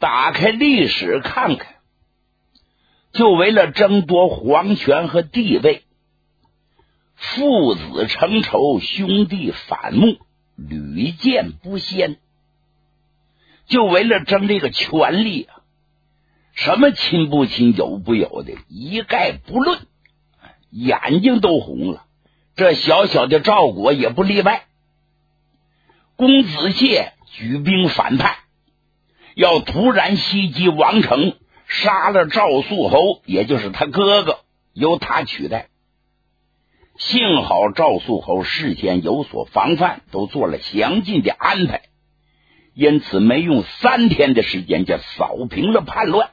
打开历史看看，就为了争夺皇权和地位，父子成仇，兄弟反目，屡见不鲜。就为了争这个权力啊，什么亲不亲有不有的一概不论，眼睛都红了。这小小的赵国也不例外。公子燮举兵反叛，要突然袭击王城，杀了赵肃侯，也就是他哥哥，由他取代。幸好赵肃侯事先有所防范，都做了详尽的安排，因此没用3天的时间就扫平了叛乱。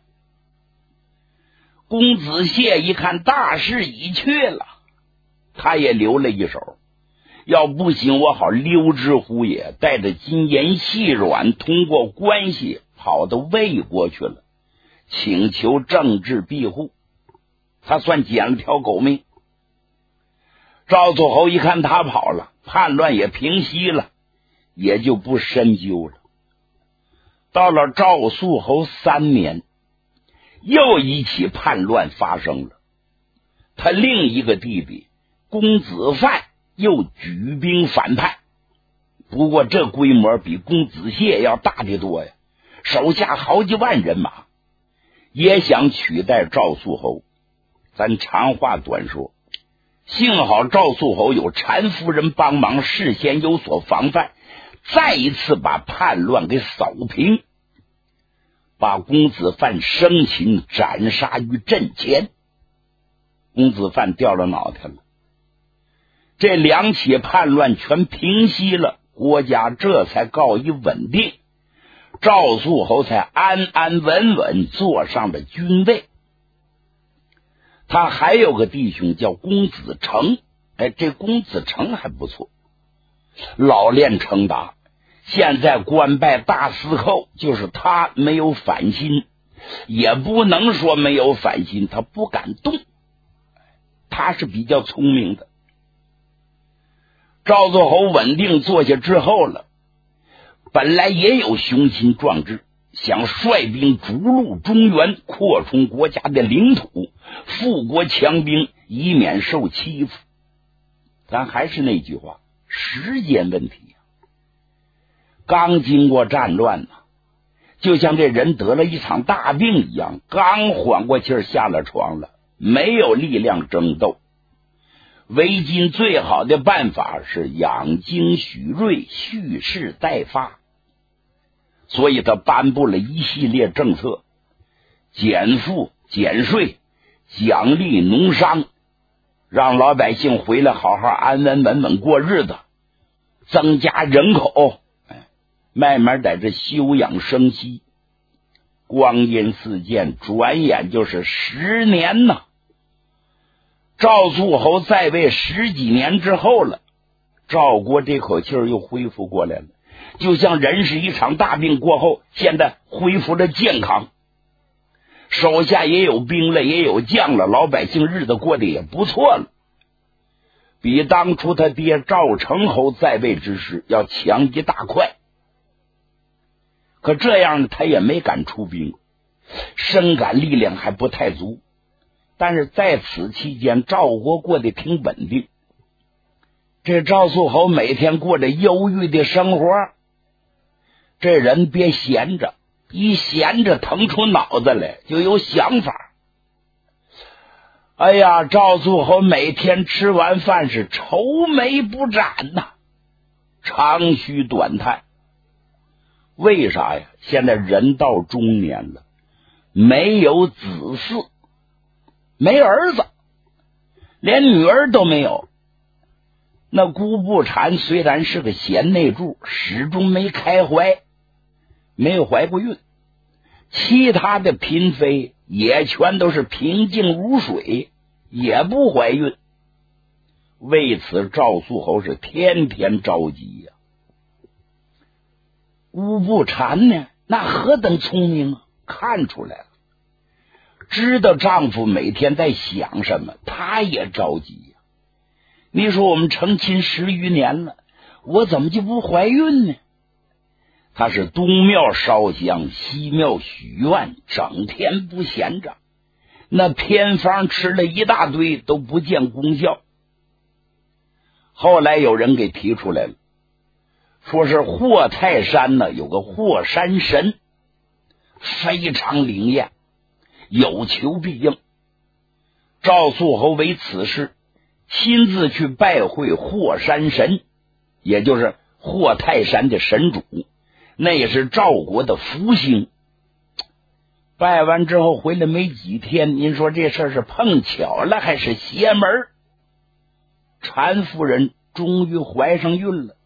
公子燮一看大势已去了，他也留了一手，要不行我好溜之乎也，带着金银细软，通过关系跑到魏国去了，请求政治庇护，他算捡了条狗命。赵肃侯一看他跑了，叛乱也平息了，也就不深究了。到了赵肃侯3年，又一起叛乱发生了，他另一个弟弟公子范又举兵反叛，不过这规模比公子燮要大得多呀，手下好几万人马，也想取代赵肃侯。咱长话短说，幸好赵肃侯有单夫人帮忙，事先有所防范，再一次把叛乱给扫平，把公子范生擒斩杀于阵前。公子范掉了脑袋了。这2起叛乱全平息了，国家这才告一稳定，赵肃侯才安安稳稳坐上了君位。他还有个弟兄叫公子成，这公子成还不错，老练成达，现在官拜大司寇，就是他没有反心，也不能说没有反心，他不敢动，他是比较聪明的。赵肃侯稳定坐下之后了，本来也有雄心壮志，想率兵逐鹿中原，扩充国家的领土，富国强兵，以免受欺负。咱还是那句话，时间问题。刚经过战乱就像这人得了一场大病一样，刚缓过气儿下了床了，没有力量争斗。为今最好的办法是养精蓄锐，蓄势待发。所以他颁布了一系列政策，减赋减税，奖励农商，让老百姓回来好好安安稳稳过日子，增加人口，慢慢在这休养生息。光阴似箭，转眼就是10年呐。赵肃侯在位10几年之后了，赵国这口气儿又恢复过来了，就像人是一场大病过后，现在恢复了健康，手下也有兵了，也有将了，老百姓日子过得也不错了，比当初他爹赵成侯在位之时要强一大块。可这样他也没敢出兵，深感力量还不太足。但是在此期间，赵国过得挺稳定。这赵肃侯每天过着忧郁的生活，这人别闲着，一闲着腾出脑子来就有想法。哎呀，赵肃侯每天吃完饭是愁眉不展呐，长吁短叹。为啥呀？现在人到中年了，没有子嗣，没儿子，连女儿都没有。那姑不禅虽然是个贤内助，始终没开怀，没有怀过孕。其他的嫔妃也全都是平静如水，也不怀孕。为此赵肃侯是天天着急呀。乌不禅呢，那何等聪明啊，看出来了，知道丈夫每天在想什么，她也着急呀。你说我们成亲10余年了，我怎么就不怀孕呢？ 他是东庙烧香，西庙许愿，整天不闲着。那偏方吃了一大堆都不见功效。后来有人给提出来了，说是霍泰山呢有个霍山神，非常灵验，有求必应。赵肃侯为此事亲自去拜会霍山神，也就是霍泰山的神主，那也是赵国的福星。拜完之后回来没几天，您说这事儿是碰巧了还是邪门？禅夫人终于怀上孕了。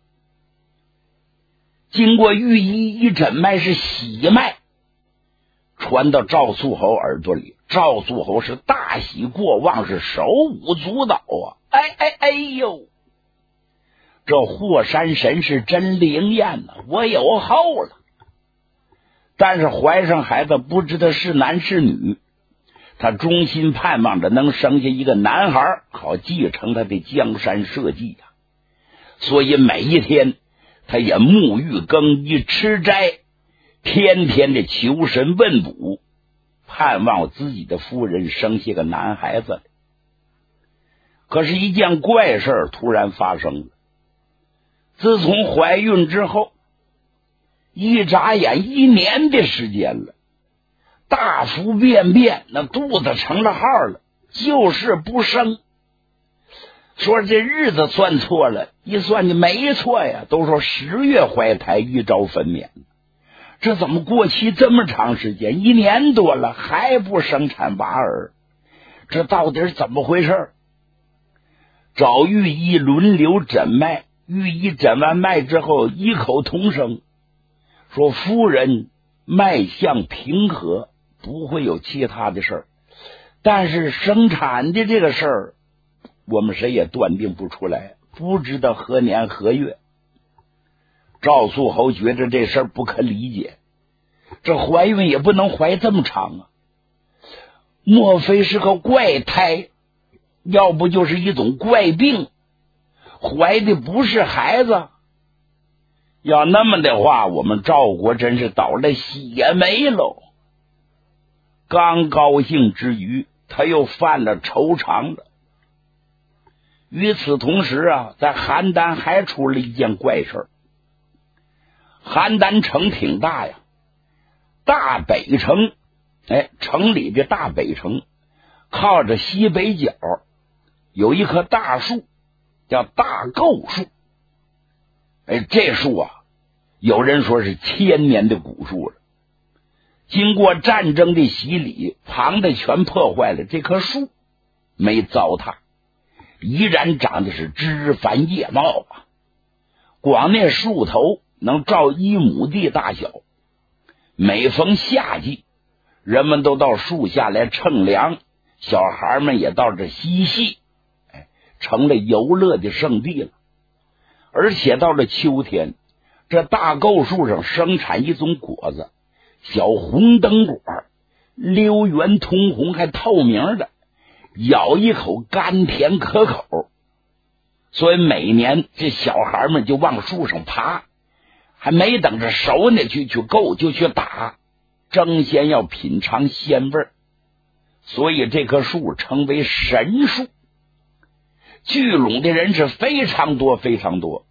经过御医一诊脉是喜脉，传到赵肃侯耳朵里，赵肃侯是大喜过望，是手舞足蹈啊！哎呦，这霍山神是真灵验呐，我有后了。但是怀上孩子不知道是男是女，他衷心盼望着能生下一个男孩，好继承他的江山社稷呀。所以每一天他也沐浴更衣吃斋，天天的求神问卜，盼望自己的夫人生下个男孩子。可是一件怪事突然发生了。自从怀孕之后，一眨眼1年的时间了，大腹便便，那肚子成了号了，就是不生。说这日子算错了，一算就没错呀，都说10月怀胎1朝分娩，这怎么过期这么长时间，1年多了还不生产娃儿，这到底是怎么回事？找御医轮流诊脉，御医诊完脉之后异口同声说夫人脉象平和，不会有其他的事儿，但是生产的这个事儿我们谁也断定不出来，不知道何年何月。赵肃侯觉得这事儿不可理解，这怀孕也不能怀这么长啊，莫非是个怪胎，要不就是一种怪病，怀的不是孩子。要那么的话，我们赵国真是倒了血霉喽。刚高兴之余，他又犯了愁肠了。与此同时啊，在邯郸还出了一件怪事。邯郸城挺大呀，大北城，城里的大北城靠着西北角有一棵大树，叫大构树。这树啊，有人说是1000年的古树了。经过战争的洗礼，旁的全破坏了，这棵树没糟蹋，依然长的是枝繁叶茂啊。光那树头能照1亩地大小。每逢夏季，人们都到树下来乘凉，小孩们也到这嬉戏，成了游乐的圣地了。而且到了秋天，这大构树上生产一种果子，小红灯果，溜圆通红还透明的，咬一口甘甜可口。所以每年这小孩们就往树上爬，还没等着熟呢去够就去打，争先要品尝鲜味儿。所以这棵树称为神树，聚拢的人是非常多非常多。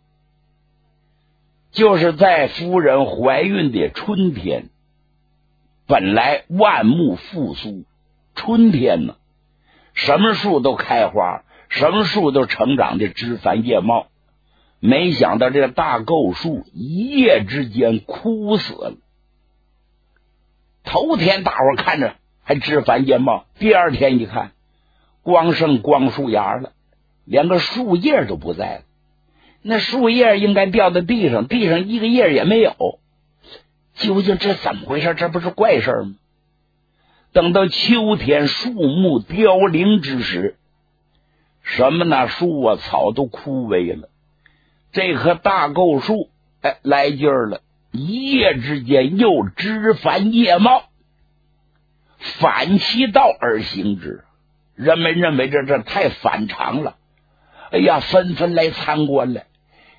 就是在夫人怀孕的春天，本来万木复苏，春天呢，什么树都开花，什么树都成长的枝繁叶茂。没想到这个大构树一夜之间枯死了。头天大伙看着还枝繁叶茂，第二天一看，光剩光树芽了，连个树叶都不在了。那树叶应该掉在地上，地上一个叶也没有。究竟这怎么回事？这不是怪事吗？等到秋天树木凋零之时，什么呢？树啊草都枯萎了，这棵大构树来劲儿了，一夜之间又枝繁叶茂，反其道而行之。人们认为这太反常了，纷纷来参观了。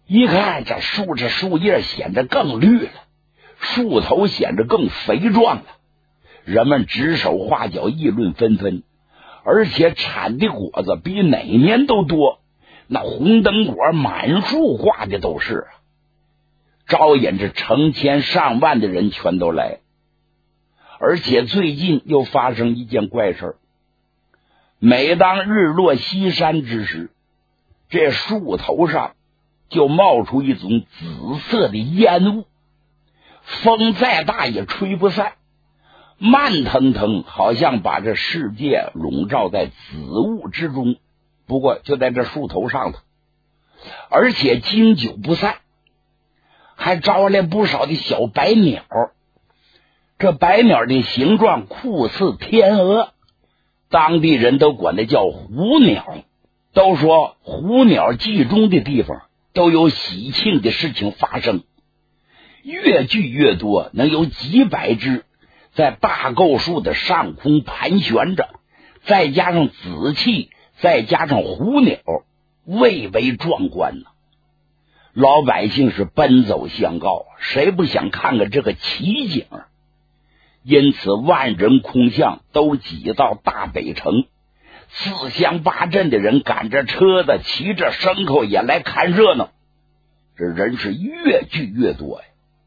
一看这树叶显得更绿了，树头显得更肥壮了，人们指手画脚，议论纷纷，而且产的果子比哪年都多，那红灯果满树挂的都是啊，招引着成千上万的人全都来。而且最近又发生一件怪事，每当日落西山之时，这树头上就冒出一种紫色的烟雾，风再大也吹不散，慢腾腾，好像把这世界笼罩在紫雾之中，不过就在这树头上头，而且经久不散，还招来不少的小白鸟。这白鸟的形状酷似天鹅，当地人都管它叫虎鸟，都说虎鸟集中的地方都有喜庆的事情发生，越聚越多，能有几百只在大构树的上空盘旋着，再加上紫气，再加上虎鸟，蔚为壮观呢。老百姓是奔走相告，谁不想看看这个奇景？因此万人空巷，都挤到大北城，四乡八镇的人赶着车子，骑着牲口也来看热闹，这人是越聚越多呀。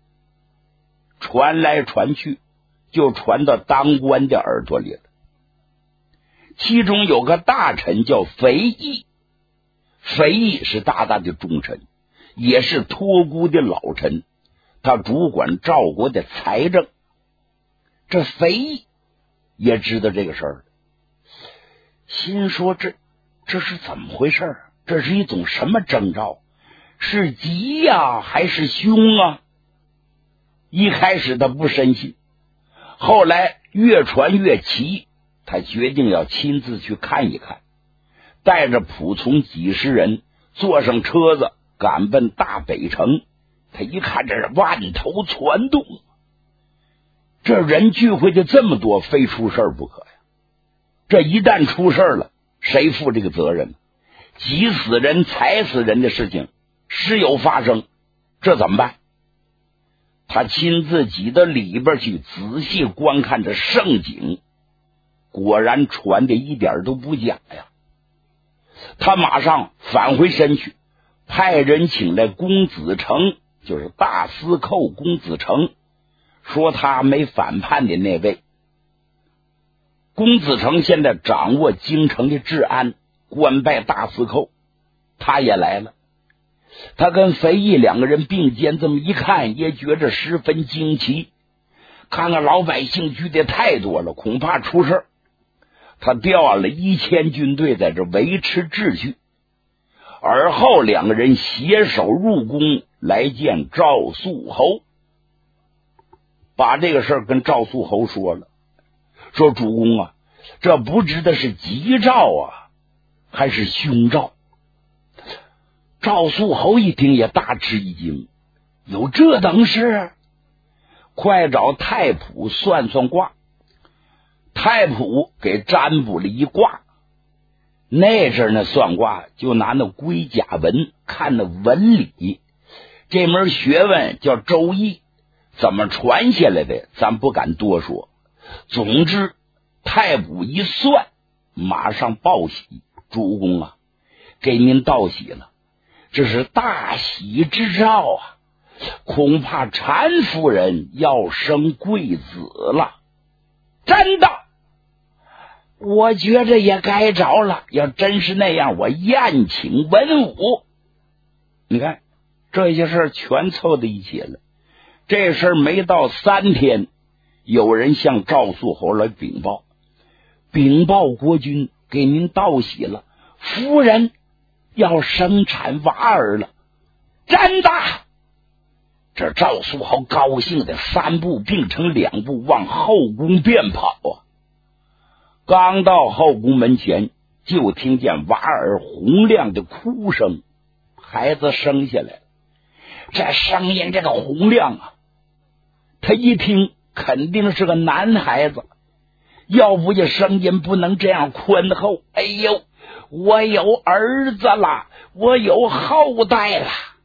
传来传去，就传到当官的耳朵里了。其中有个大臣叫肥义，肥义是大大的重臣，也是托孤的老臣，他主管赵国的财政。这肥义也知道这个事儿，心说这是怎么回事？这是一种什么征兆？是吉呀，还是凶啊？一开始他不深信，后来越传越奇，他决定要亲自去看一看，带着仆从几十人，坐上车子赶奔大北城。他一看这是万头攒动，这人聚会的这么多，非出事不可呀！这一旦出事了，谁负这个责任？急死人、踩死人的事情时有发生，这怎么办？他亲自挤到里边去，仔细观看着盛景，果然传的一点都不假呀！他马上返回身去，派人请来公子成，就是大司寇公子成，说他没反叛的那位。公子成现在掌握京城的治安，官拜大司寇，他也来了。他跟肥义两个人并肩，这么一看，也觉着十分惊奇。看看老百姓聚的太多了，恐怕出事。他调了1000军队在这维持秩序。而后两个人携手入宫来见赵肃侯，把这个事儿跟赵肃侯说了，说主公啊，这不知道是吉兆啊还是凶兆。赵肃侯一听也大吃一惊，有这等事？快找太卜算算卦。太卜给占卜了一卦，那阵呢算卦就拿那龟甲文看那文理，这门学问叫周易，怎么传下来的咱不敢多说。总之太卜一算，马上报喜，主公啊，给您道喜了，这是大喜之兆啊，恐怕禅夫人要生贵子了。真的？我觉着也该着了，要真是那样，我宴请文武。你看这些事儿全凑在一起了。这事儿没到3天，有人向赵肃侯来禀报，国君给您道喜了，夫人要生产娃儿了。真的？这赵肃侯高兴的3步并成2步往后宫便跑啊！刚到后宫门前，就听见娃儿洪亮的哭声，孩子生下来了。这声音这个洪亮啊，他一听肯定是个男孩子，要不这声音不能这样宽厚。哎呦，我有儿子了，我有后代了。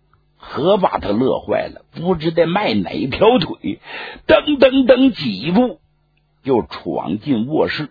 可把他乐坏了，不知得迈哪条腿，噔噔噔几步就闯进卧室。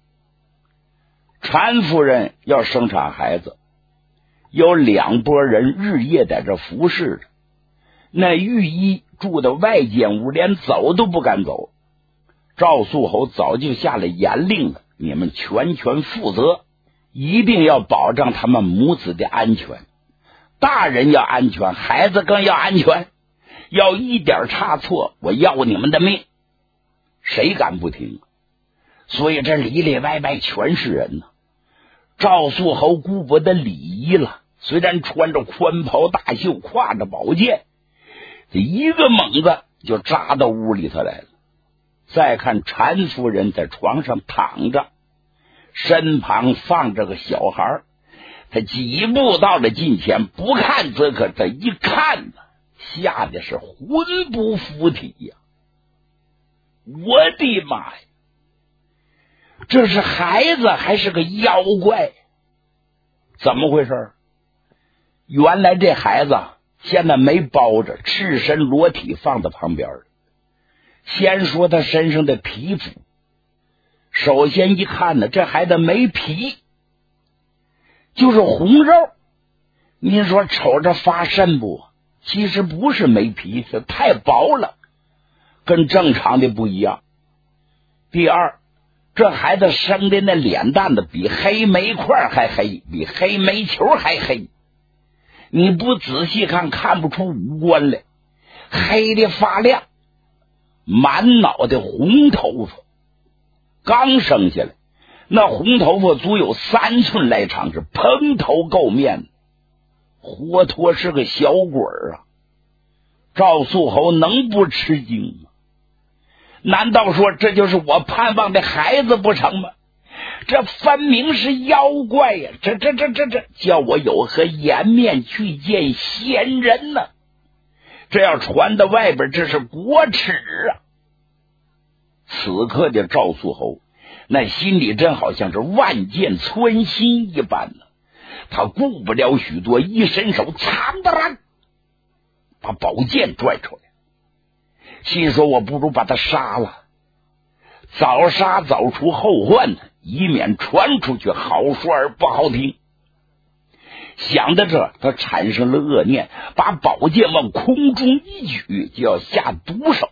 陈夫人要生产孩子，有2拨人日夜在这服侍着。那御医住的外间屋，连走都不敢走。赵肃侯早就下了严令了，你们全权负责，一定要保障他们母子的安全。大人要安全，孩子更要安全，要一点差错，我要你们的命。谁敢不听？所以这里里外外全是人呢。赵肃侯顾不得礼仪了，虽然穿着宽袍大袖，挎着宝剑，这一个猛子就扎到屋里头来了。再看陈夫人在床上躺着，身旁放着个小孩，他几步到了近前，不看则可，这一看呢，吓得是魂不附体呀！我的妈呀，这是孩子还是个妖怪？怎么回事？原来这孩子现在没包着，赤身裸体放在旁边。先说他身上的皮肤，首先一看呢，这孩子没皮，就是红肉。您说瞅着发瘆不？其实不是没皮，是太薄了，跟正常的不一样。第二，这孩子生的那脸蛋子比黑煤块还黑，比黑煤球还黑。你不仔细看，看不出五官来，黑的发亮，满脑袋红头发，刚生下来，那红头发足有3寸来长，是蓬头垢面，活脱是个小鬼啊！赵肃侯能不吃惊吗？难道说这就是我盼望的孩子不成吗？这分明是妖怪呀！这叫我有何颜面去见仙人呢？这要传到外边，这是国耻啊！此刻的赵肃侯那心里真好像是万箭穿心一般呢。他顾不了许多，一伸手，噌的啦，把宝剑拽出来，心说我不如把他杀了，早杀早除后患，以免传出去，好说而不好听。想到这，他产生了恶念，把宝剑往空中一举，就要下毒手。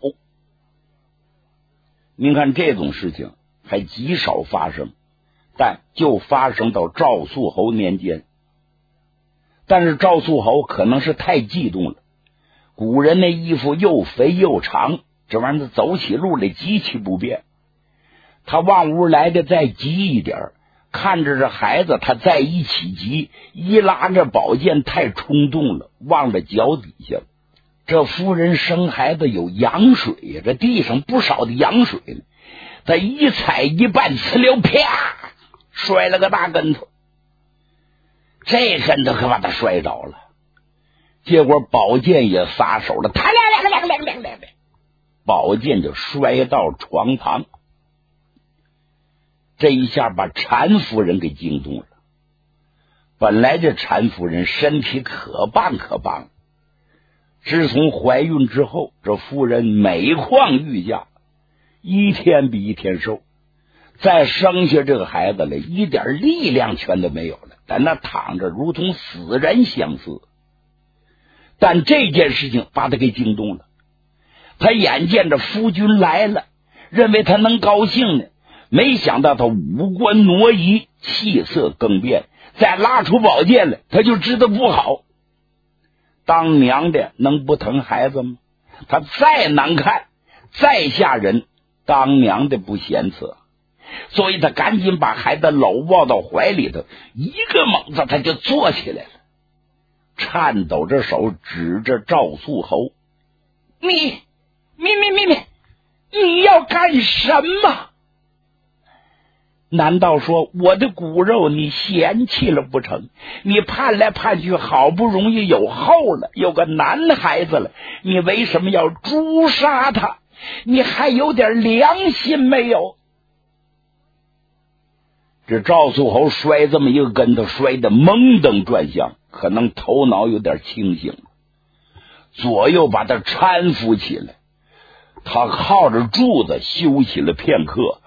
您看这种事情还极少发生，但就发生到赵肃侯年间。但是赵肃侯可能是太激动了，古人那衣服又肥又长，这玩意儿走起路来极其不便。他往屋来的再急一点，看着这孩子，他再一起急，一拉着宝剑太冲动了，忘了脚底下。这夫人生孩子有羊水呀，这地上不少的羊水呢。他一踩一绊，呲溜，啪，摔了个大跟头。这跟头可把他摔着了，结果宝剑也撒手了，他亮，宝剑就摔到床旁。这一下把陈夫人给惊动了。本来这陈夫人身体可棒，自从怀孕之后，这夫人每况愈下，一天比一天瘦。再生下这个孩子来，一点力量全都没有了，在那躺着如同死人相似。但这件事情把他给惊动了，他眼见着夫君来了，认为他能高兴呢，没想到他五官挪移，气色更变，再拉出宝剑来，他就知道不好。当娘的能不疼孩子吗？他再难看再吓人，当娘的不嫌此，所以他赶紧把孩子搂抱到怀里头，一个猛子他就坐起来了，颤抖着手指着赵肃侯：你要干什么？难道说我的骨肉你嫌弃了不成？你盼来盼去，好不容易有后了，有个男孩子了，你为什么要诛杀他？你还有点良心没有？这赵肃侯摔这么一个跟头，摔得懵登转向，可能头脑有点清醒。 左右把他搀扶起来。他靠着柱子休息了片刻，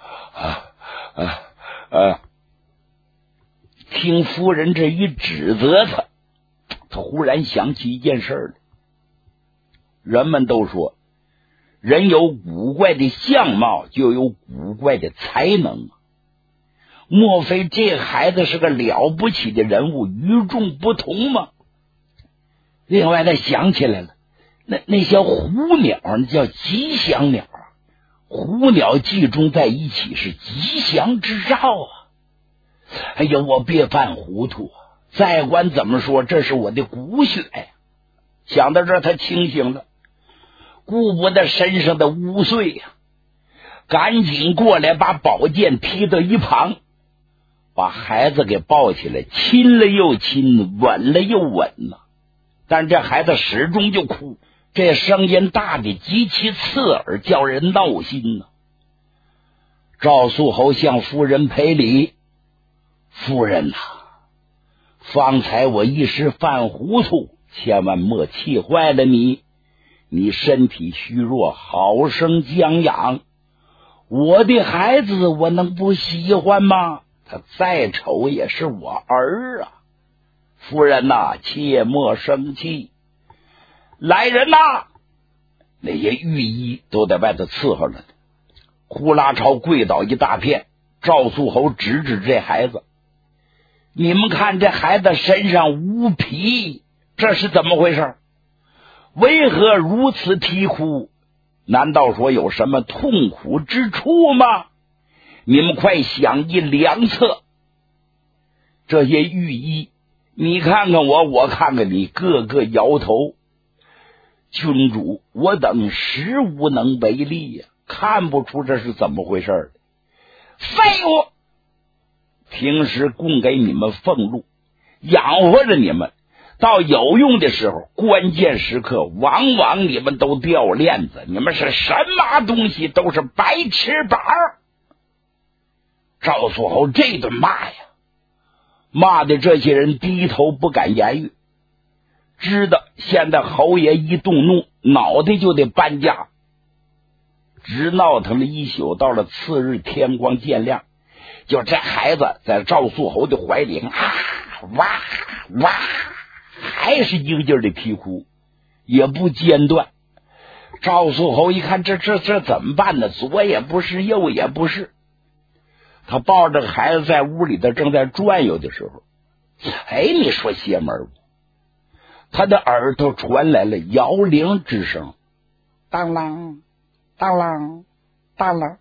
听夫人这一指责他忽然想起一件事来。人们都说，人有古怪的相貌，就有古怪的才能。莫非这孩子是个了不起的人物，与众不同吗？另外他想起来了，那些虎鸟，那叫吉祥鸟，虎鸟集中在一起是吉祥之兆啊！哎呀，我别犯糊涂，再管怎么说，这是我的骨血呀！想到这儿，他清醒了，顾不得身上的污秽呀，赶紧过来把宝剑踢到一旁，把孩子给抱起来，亲了又亲，吻了又吻了。但这孩子始终就哭，这声音大的极其刺耳，叫人闹心呢。赵肃侯向夫人赔礼：“夫人呐，方才我一时犯糊涂，千万莫气坏了你。你身体虚弱，好生将养。我的孩子我能不喜欢吗？他再丑也是我儿啊。夫人呐，切莫生气。来人呐！”那些御医都在外头伺候了。呼啦超跪倒一大片。赵肃侯指指这孩子：“你们看这孩子身上无皮，这是怎么回事？为何如此啼哭？难道说有什么痛苦之处吗？你们快想一良策。”这些御医，你看看我，我看看你，个个摇头。君主，我等实无能为力呀，看不出这是怎么回事。废物！平时供给你们俸禄，养活着你们，到有用的时候，关键时刻往往你们都掉链子，你们是什么东西，都是白痴板儿。赵肃侯这顿骂呀，骂的这些人低头不敢言语，知道现在侯爷一动怒，脑袋就得搬家。直闹腾了一宿，到了次日天光渐亮，就这孩子在赵肃侯的怀里哇哇，还是一个劲儿的啼哭，也不间断。赵肃侯一看，这怎么办呢？左也不是，右也不是。他抱着孩子在屋里头正在转悠的时候，你说邪门不？他的耳朵传来了摇铃之声，当啷当啷当啷。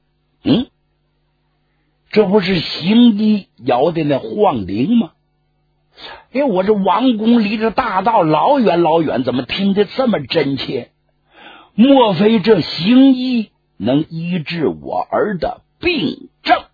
这不是行医摇的那晃铃吗？我这王宫离着大道老远老远，怎么听得这么真切？莫非这行医能医治我儿的病症？